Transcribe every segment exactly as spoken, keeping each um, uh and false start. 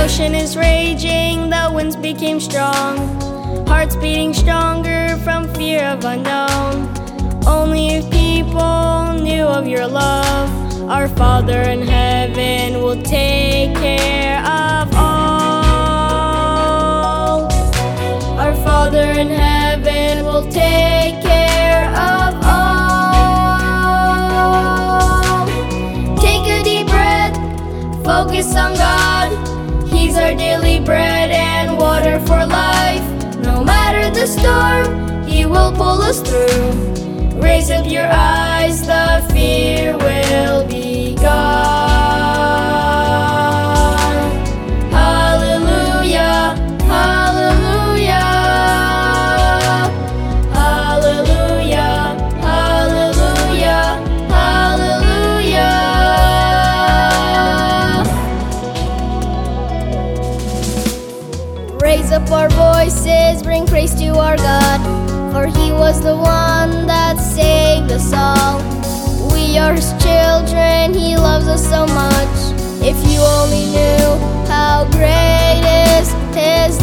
ocean is raging, the winds became strong, hearts beating stronger from fear of unknown. Only if people knew of your love, our Father in heaven will take care of all. Our Father in heaven will take care of all. Take a deep breath, focus on God. He's our daily bread and water for life. No matter the storm, He will pull us through. Raise up your eyes, the fear will be gone. Hallelujah, hallelujah, hallelujah, hallelujah, hallelujah. Raise up our voices, bring praise to our God, for He was the one that saved us all. We are His children, He loves us so much. If you only knew how great is His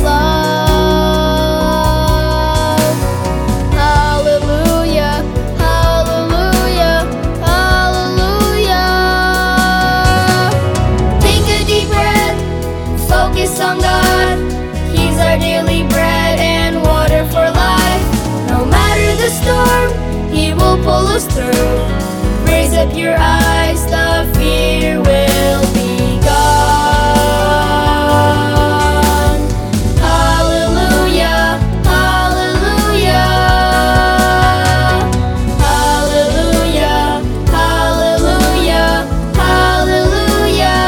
love. Hallelujah, hallelujah, hallelujah. Take a deep breath, focus on God. He's our daily bread and water for life. No matter the storm, He will pull us through. Raise up your eyes, the fear will be gone. Hallelujah, hallelujah, hallelujah, hallelujah, hallelujah.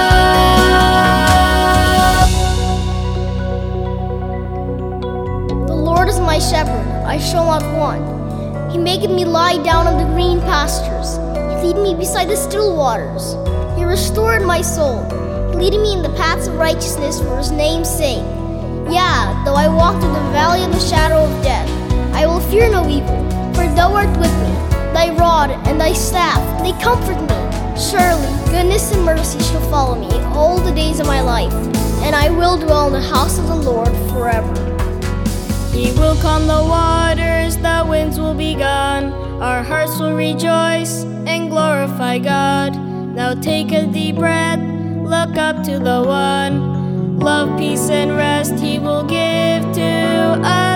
The Lord is my shepherd, I shall not want. He maketh me lie down on the green pastures. He lead me beside the still waters. He restored my soul. He leadeth me in the paths of righteousness for His name's sake. Yea, though I walk through the valley of the shadow of death, I will fear no evil, for Thou art with me. Thy rod and Thy staff, they comfort me. Surely goodness and mercy shall follow me all the days of my life, and I will dwell in the house of the Lord forever. He will calm the waters, the winds will be gone. Our hearts will rejoice and glorify God. Now take a deep breath, look up to the one. Love, peace, and rest He will give to us.